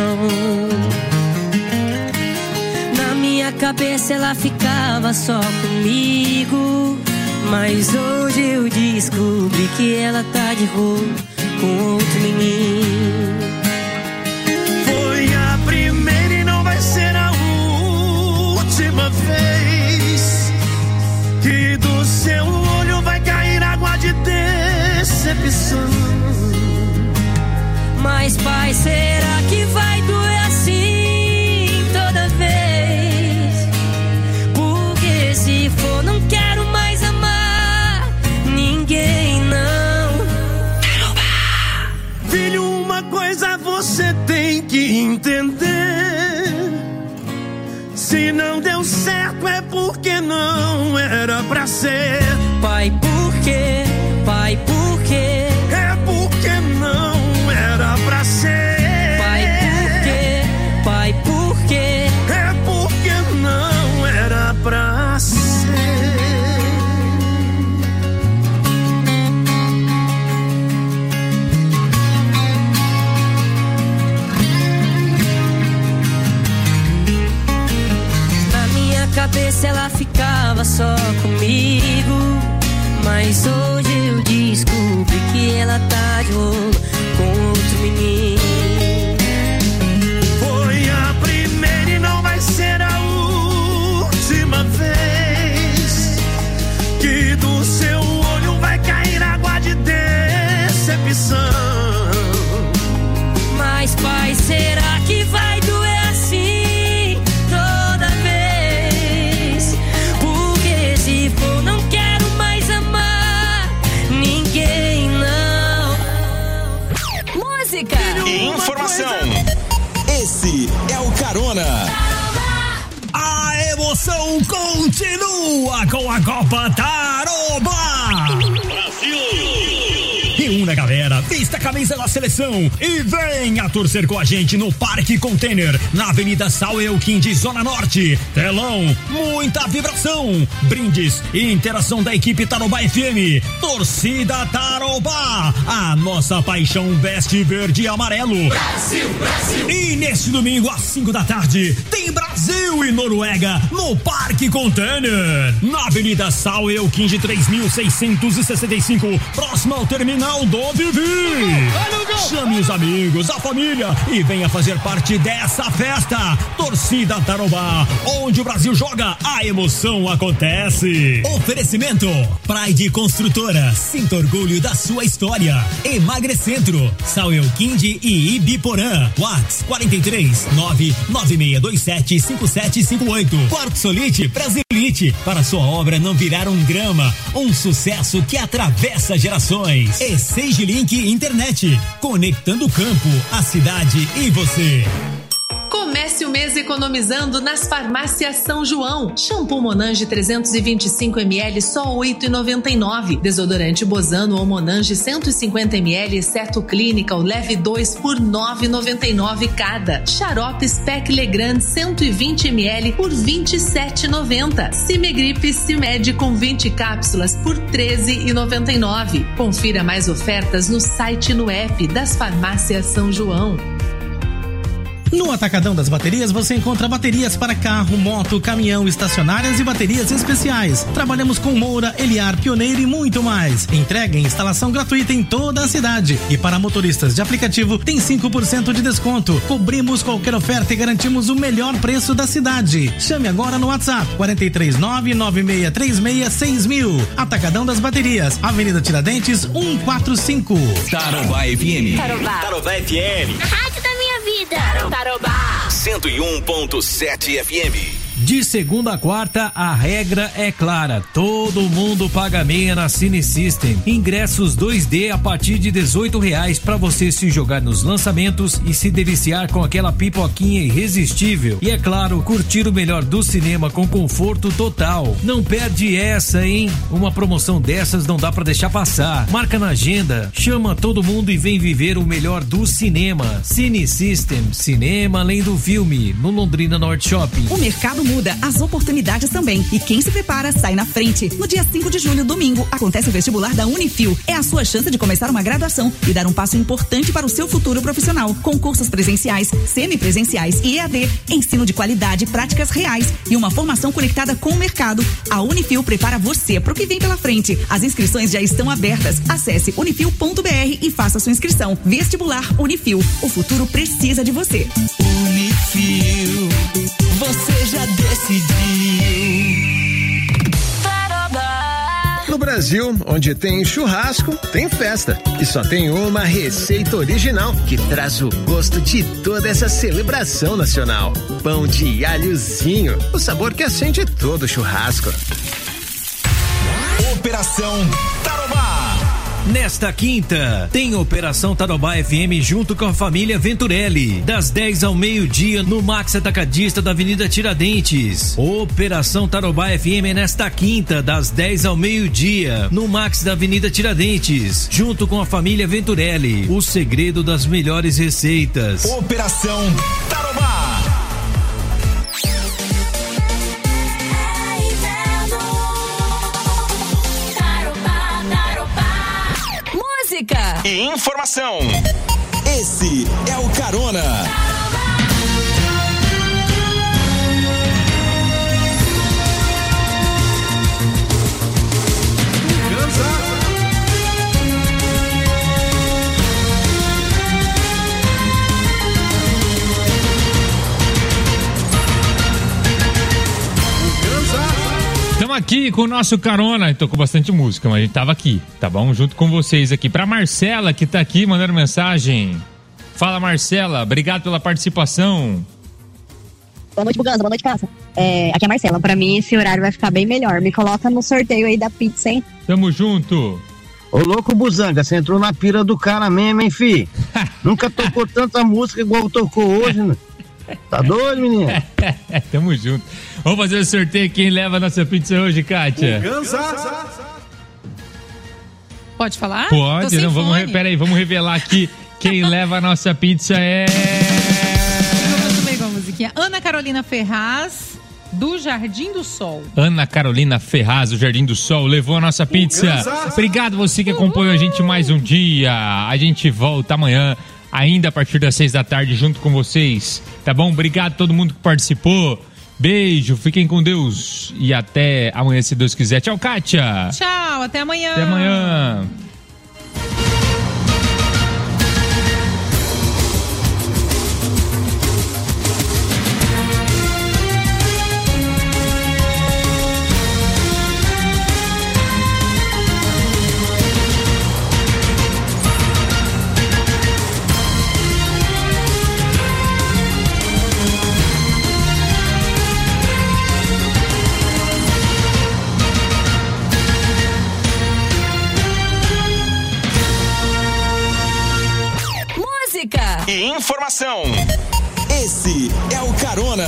S22: Na minha cabeça ela ficava só comigo, mas hoje eu descobri que ela tá de rolo com outro menino.
S10: Foi a primeira e não vai ser a última vez que do seu olho vai cair água de decepção.
S9: será que vai doer assim toda vez? Porque se for, não quero mais amar ninguém, não.
S10: Filho, uma coisa você tem que entender: se não deu certo é porque não era pra ser.
S9: Pai, por quê? Pai, por quê?
S10: É porque não era pra ser.
S9: Pai, por quê? Pai, por quê?
S10: É porque não era pra ser.
S9: Na minha cabeça ela ficava só comigo, mas hoje eu descobri que ela tá de rolo com outro menino.
S10: Foi a primeira e não vai ser a última vez que do seu olho vai cair água de decepção.
S9: Mas pai, será que vai doer assim toda vez? Porque se for, não quero mais amar ninguém, não.
S13: Música
S2: e informação. Esse é o Carona.
S23: A emoção continua com a Copa Tarobá. Reúna, galera, vista a camisa da seleção e venha torcer com a gente no Parque Container, na Avenida Sauelquim de Zona Norte. Telão, muita vibração, brindes e interação da equipe Tarobá FM. Torcida Tarobá, a nossa paixão veste verde e amarelo.
S10: Brasil, Brasil.
S23: E neste domingo às 5 da tarde tem Brasil e Noruega no Parque Container, na Avenida Sauelquim de 3665, próximo ao terminal do Vivi. Chame os amigos, a família e venha fazer parte dessa festa. Torcida Tarobá, onde o Brasil joga, a emoção acontece. Oferecimento Pride Construtora, sinta orgulho da sua história. Emagrecentro, Sauelquim e Ibiporã. WhatsApp 43 99627 5758. Quartzolite Brasilite, para sua obra não virar um grama, um sucesso que atravessa gerações. E Sage Link Internet, conectando o campo, a cidade e você.
S16: Comece o mês economizando nas farmácias São João. Shampoo Monange 325 ml só R$ 8,99. Desodorante Bozano ou Monange 150 ml exceto Clinical leve 2 por R$ 9,99 cada. Xarope Spec Legrand 120 ml por R$ 27,90. Cimegripe Cimed com 20 cápsulas por R$ 13,99. Confira mais ofertas no site e no app das farmácias São João.
S19: No Atacadão das Baterias você encontra baterias para carro, moto, caminhão, estacionárias e baterias especiais. Trabalhamos com Moura, Eliar, Pioneiro e muito mais. Entrega e instalação gratuita em toda a cidade. E para motoristas de aplicativo tem 5% de desconto. Cobrimos qualquer oferta e garantimos o melhor preço da cidade. Chame agora no WhatsApp 43996366000. Atacadão das Baterias, Avenida Tiradentes 145.
S2: Tarobá FM.
S16: Tarobá FM.
S9: A rádio da minha vida.
S16: Tarobá
S2: 101.7 FM.
S23: De segunda a quarta, a regra é clara. Todo mundo paga meia na Cine System. Ingressos 2D a partir de R$18 para você se jogar nos lançamentos e se deliciar com aquela pipoquinha irresistível. E é claro, curtir o melhor do cinema com conforto total. Não perde essa, hein? Uma promoção dessas não dá para deixar passar. Marca na agenda, chama todo mundo e vem viver o melhor do cinema. Cine System, cinema além do filme, no Londrina Norte Shopping.
S14: O mercado muda, as oportunidades também. E quem se prepara sai na frente. No dia 5 de julho, domingo, acontece o vestibular da Unifil. É a sua chance de começar uma graduação e dar um passo importante para o seu futuro profissional. Com cursos presenciais, semipresenciais e EAD, ensino de qualidade, práticas reais e uma formação conectada com o mercado. A Unifil prepara você para o que vem pela frente. As inscrições já estão abertas. Acesse unifil.br e faça sua inscrição. Vestibular Unifil. O futuro precisa de você.
S10: Unifil, você já decidiu.
S6: Brasil, onde tem churrasco, tem festa. E só tem uma receita original que traz o gosto de toda essa celebração nacional. Pão de alhozinho, o sabor que acende todo churrasco.
S2: Operação Tarobá.
S23: Nesta quinta, tem Operação Tarobá FM junto com a família Venturelli, das 10 ao meio-dia no Max Atacadista da Avenida Tiradentes. Operação Tarobá FM nesta quinta, das 10 ao meio-dia no Max da Avenida Tiradentes, junto com a família Venturelli. O segredo das melhores receitas.
S2: Operação Tarobá. E informação. Esse é o Carona.
S4: Estamos aqui com o nosso Carona. Tocou bastante música, mas a gente tava aqui, tá bom? Junto com vocês aqui. Pra Marcela, que tá aqui mandando mensagem. Fala, Marcela. Obrigado pela participação.
S5: Boa noite, Buganza. Boa noite, Caça. Aqui é a Marcela. Pra mim, esse horário vai ficar bem melhor. Me coloca no sorteio aí da pizza, hein?
S4: Tamo junto.
S17: Ô, louco, Buzanga, você entrou na pira do cara mesmo, hein, fi? Nunca tocou tanta música igual tocou hoje, né? Tá doido, menino?
S4: Tamo junto. Vamos fazer o sorteio. Quem leva a nossa pizza hoje, Kátia?
S7: Pode falar?
S4: Pode, não, peraí, vamos revelar aqui. Quem leva a nossa pizza é...
S7: a musiquinha. Ana Carolina Ferraz, do Jardim do Sol.
S4: Ana Carolina Ferraz, do Jardim do Sol, levou a nossa pizza. Obrigado você que acompanhou a gente mais um dia. A gente volta amanhã, ainda a partir das 6 da tarde, junto com vocês. Tá bom? Obrigado a todo mundo que participou. Beijo, fiquem com Deus e até amanhã, se Deus quiser. Tchau, Kátia.
S7: Tchau, até amanhã.
S4: Até amanhã.
S2: E informação. Esse é o Carona.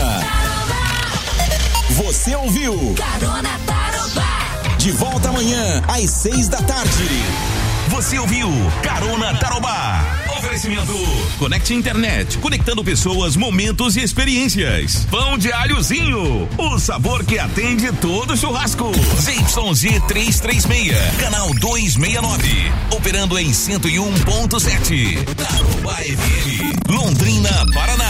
S2: Você ouviu?
S3: Carona Tarobá.
S2: De volta amanhã, às 6 da tarde. Você ouviu? Carona Tarobá. Oferecimento Conecte Internet, conectando pessoas, momentos e experiências. Pão de alhozinho, o sabor que atende todo churrasco. ZYZ 336, canal 269, operando em 101.7. Tarobá FM, Londrina, Paraná.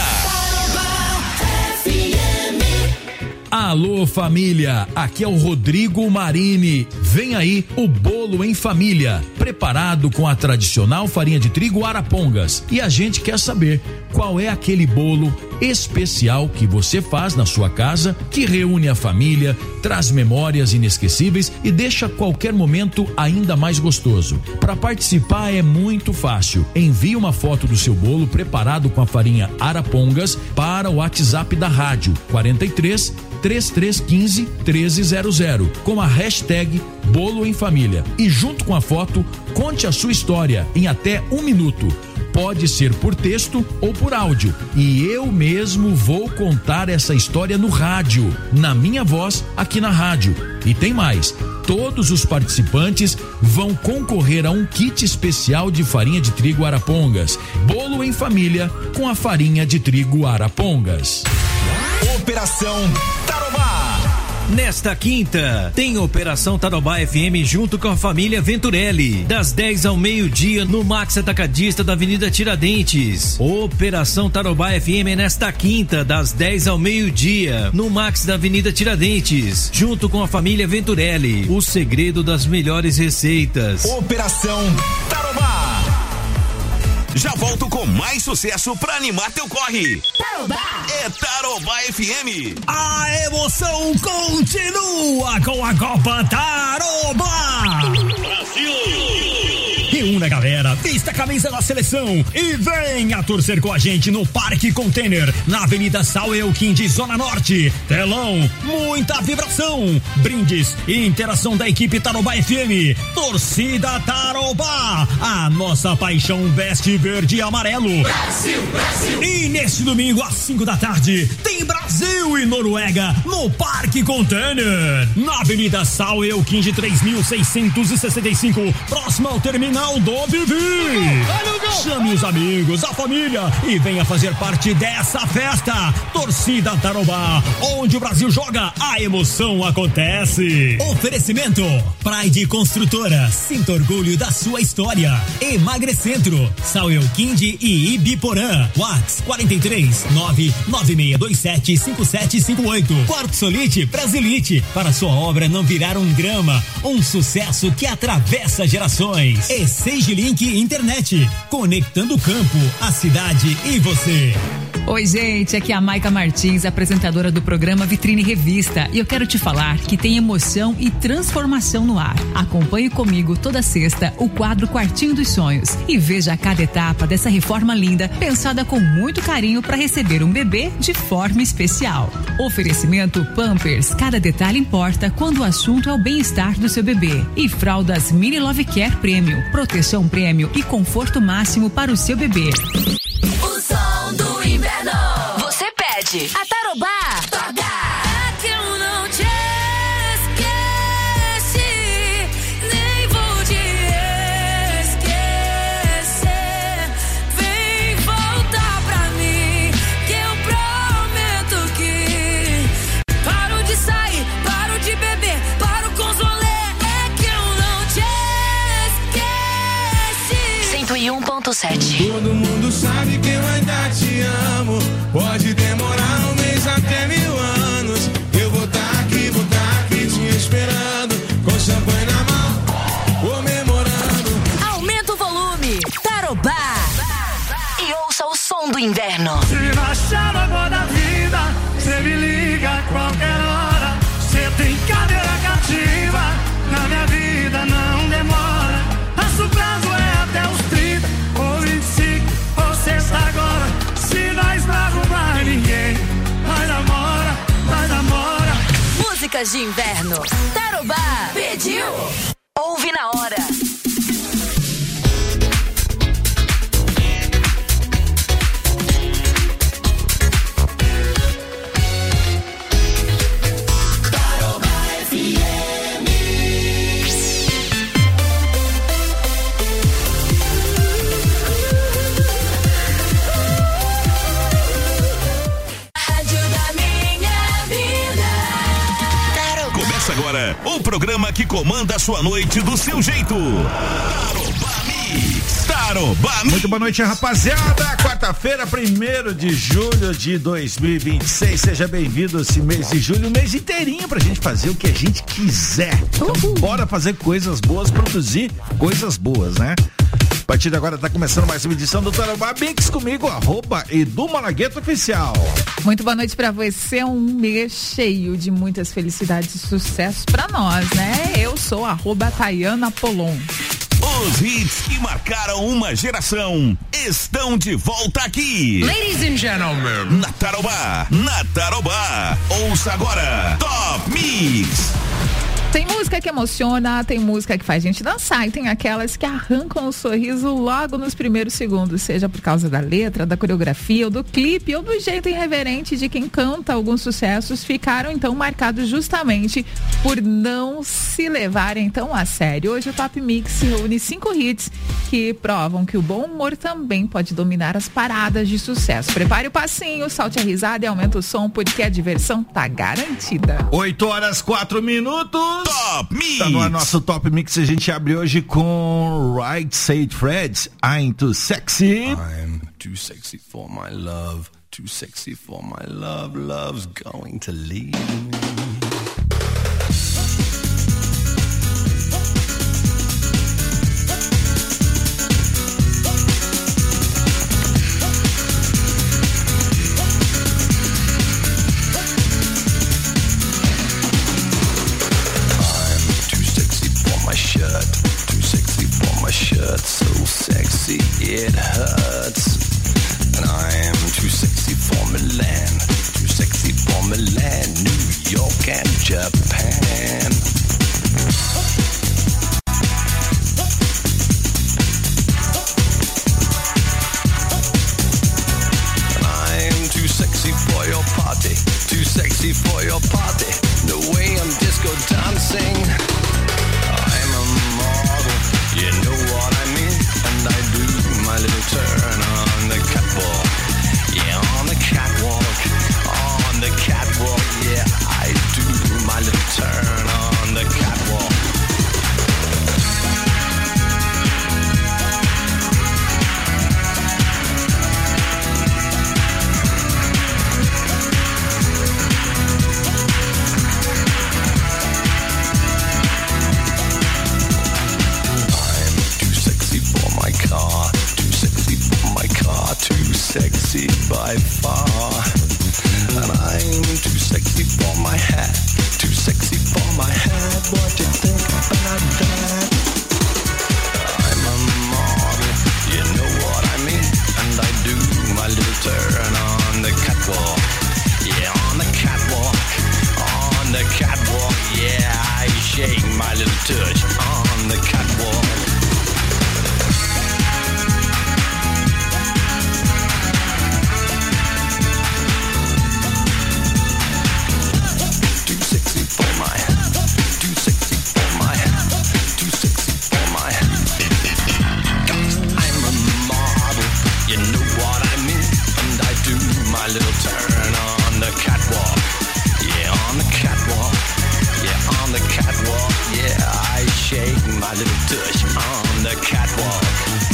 S23: Alô, família, aqui é o Rodrigo Marini. Vem aí o bolo em família, preparado com a tradicional farinha de trigo Arapongas. E a gente quer saber qual é aquele bolo especial que você faz na sua casa, que reúne a família, traz memórias inesquecíveis e deixa qualquer momento ainda mais gostoso. Para participar é muito fácil. Envie uma foto do seu bolo preparado com a farinha Arapongas para o WhatsApp da rádio 43 3315 1300 com a hashtag Bolo em Família. E junto com a foto, conte a sua história em até 1 minuto. Pode ser por texto ou por áudio. E eu mesmo vou contar essa história no rádio, na minha voz, aqui na rádio. E tem mais. Todos os participantes vão concorrer a um kit especial de farinha de trigo Arapongas. Bolo em Família com a farinha de trigo Arapongas.
S2: Operação Tarobá.
S23: Nesta quinta, tem Operação Tarobá FM junto com a família Venturelli, das 10 ao meio-dia no Max Atacadista da Avenida Tiradentes. Operação Tarobá FM nesta quinta, das 10 ao meio-dia no Max da Avenida Tiradentes, junto com a família Venturelli. O segredo das melhores receitas.
S2: Operação Tarobá. Já volto com mais sucesso pra animar teu corre.
S3: Tarobá.
S2: É Tarobá FM.
S23: A emoção continua com a Copa Tarobá. Reúna, galera, vista a camisa da seleção e venha torcer com a gente no Parque Container, na Avenida Sauelquim de Zona Norte. Telão, muita vibração, brindes e interação da equipe Tarobá FM. Torcida Tarobá, a nossa paixão veste verde e amarelo.
S3: Brasil, Brasil.
S23: E neste domingo às 5 da tarde tem Brasil e Noruega no Parque Container, na Avenida Sauelquim de 3665, próximo ao terminal do Vivi. Chame os amigos, a família e venha fazer parte dessa festa. Torcida Tarobá, onde o Brasil joga, a emoção acontece. Oferecimento Pride Construtora, sinta orgulho da sua história. Emagrecentro, Sauelquim e Ibiporã. Whats 43 99627 5758. Quartzolite Brasilite, para sua obra não virar um drama, um sucesso que atravessa gerações. E Sage Link Internet, conectando o campo, a cidade e você.
S13: Oi, gente, aqui é a Maica Martins, apresentadora do programa Vitrine Revista, e eu quero te falar que tem emoção e transformação no ar. Acompanhe comigo toda sexta o quadro Quartinho dos Sonhos e veja cada etapa dessa reforma linda, pensada com muito carinho para receber um bebê de forma especial. Oferecimento Pampers, cada detalhe importa quando o assunto é o bem-estar do seu bebê. E fraldas Mini Love Care Premium, proteção prêmio e conforto máximo para o seu bebê.
S3: O som do inverno. Você pede. A Tarobá toca. É que eu não te esqueci, nem vou te esquecer. Vem voltar pra mim, que eu prometo que paro de sair, paro de beber, paro com os rolê. É que eu não te esqueci. 101.7.
S10: Todo mundo sabe que eu ainda te amo. Pode demorar um mês até 1000 anos. Eu vou tá aqui te esperando, com champanhe na mão, comemorando.
S3: Aumenta o volume. Tarobá. E ouça o som do inverno.
S10: Se baixar agora da vida, cê me liga a qualquer hora. Cê tem cadeira cativa, na minha vida não demora. Nosso prazo é até os 30 ou 25 ou sexta agora. Se nós não arrumar ninguém, vai namora, vai namora.
S3: Músicas de inverno. Tarobá pediu. Ouve na hora.
S2: Agora, o programa que comanda a sua noite do seu jeito. Tarobá Mix. Tarobá Mix.
S8: Muito boa noite, rapaziada. Quarta-feira, 1º de julho de 2026. Seja bem-vindo esse mês de julho, o mês inteirinho pra gente fazer o que a gente quiser. Então, bora fazer coisas boas, produzir coisas boas, né? A partir de agora tá começando mais uma edição do Tarobá Mix comigo, @Edu Malagueta Oficial.
S7: Muito boa noite pra você, um mês cheio de muitas felicidades e sucesso pra nós, né? Eu sou @Tayana Polon.
S2: Os hits que marcaram uma geração estão de volta aqui.
S3: Ladies and gentlemen.
S2: Na Tarobá. Ouça agora, Top Mix.
S7: Tem música que emociona, tem música que faz a gente dançar e tem aquelas que arrancam o sorriso logo nos primeiros segundos, seja por causa da letra, da coreografia ou do clipe ou do jeito irreverente de quem canta. Alguns sucessos ficaram então marcados justamente por não se levarem tão a sério. Hoje o Top Mix reúne 5 hits que provam que o bom humor também pode dominar as paradas de sucesso. Prepare o passinho, solte a risada e aumenta o som, porque a diversão tá garantida.
S8: 8h04.
S2: Top Mix.
S8: Tá no ar nosso Top Mix. A gente abre hoje com Right Said Fred, I'm Too Sexy.
S15: I'm too sexy for my love, too sexy for my love, love's going to leave me.
S11: it hurts. And I am too sexy for Milan, too sexy for Milan, New York and Japan. And I am too sexy for your party, too sexy for your party, the way I'm disco dancing. I'm a model, you know what I mean, and I do my little turn on the catwalk. Yeah, on the catwalk, on the catwalk. Yeah, I do my little turn on the catwalk. I'm too sexy for my car, too sexy for my car, too sexy by far. And I'm too sexy for my hat, too sexy for my hat. What do you think about that? I'm a model, you know what I mean, and I do my little turn on the catwalk. Yeah, on the catwalk, on the catwalk. Yeah, I shake my little touch on the catwalk. Too sexy for my, too sexy for my, too sexy for my. I'm a model, you know what I mean, and I do my little turn on the catwalk. Yeah, on the catwalk. Yeah, on the catwalk. Yeah, I shake my little touch on the catwalk.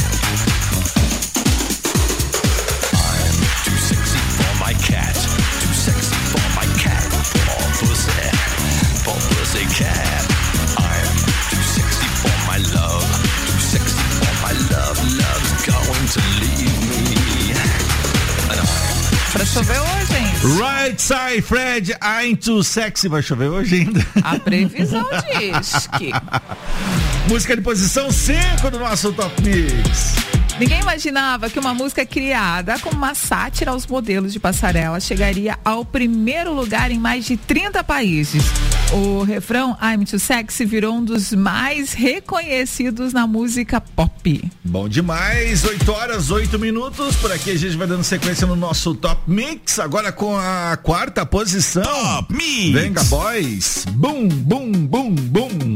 S11: I'm too sexy for my cat, too sexy for my cat. For pussy cat. I'm too sexy for my love, too sexy for my love. Love's going to leave me. And I'm
S7: Pra chover hoje, hein?
S8: Right Side Fred, I'm too sexy. Vai chover hoje ainda?
S7: A previsão diz que...
S8: Música de posição 5 do nosso Top Mix.
S7: Ninguém imaginava que uma música criada como uma sátira aos modelos de passarela chegaria ao primeiro lugar em mais de 30 países. O refrão I'm Too Sexy virou um dos mais reconhecidos na música pop.
S8: Bom demais, 8h08. Por aqui a gente vai dando sequência no nosso Top Mix, agora com a quarta posição.
S2: Top Mix.
S8: Venga, boys. Bum, bum, bum, bum.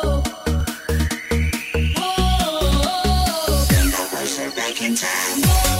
S3: Back in time.